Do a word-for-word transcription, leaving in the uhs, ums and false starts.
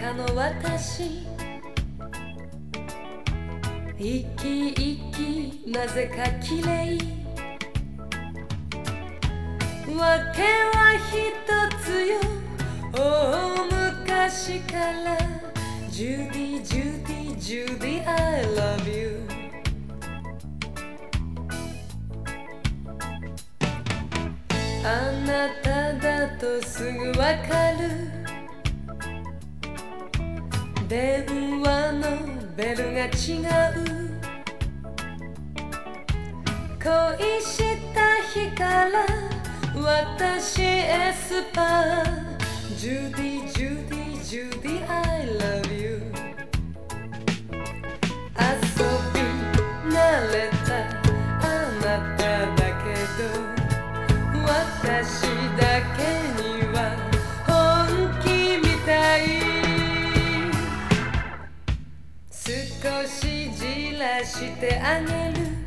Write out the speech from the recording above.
中の私生き生きなぜか綺麗わけは一つよ大昔からジュディジュディジュディ I love you あなただとすぐわかる電話のベルが違う恋した日から私エスパージュディジュディジュディ I love you 遊び慣れたあなただけど私だけには本気みたい少しじらしてあげる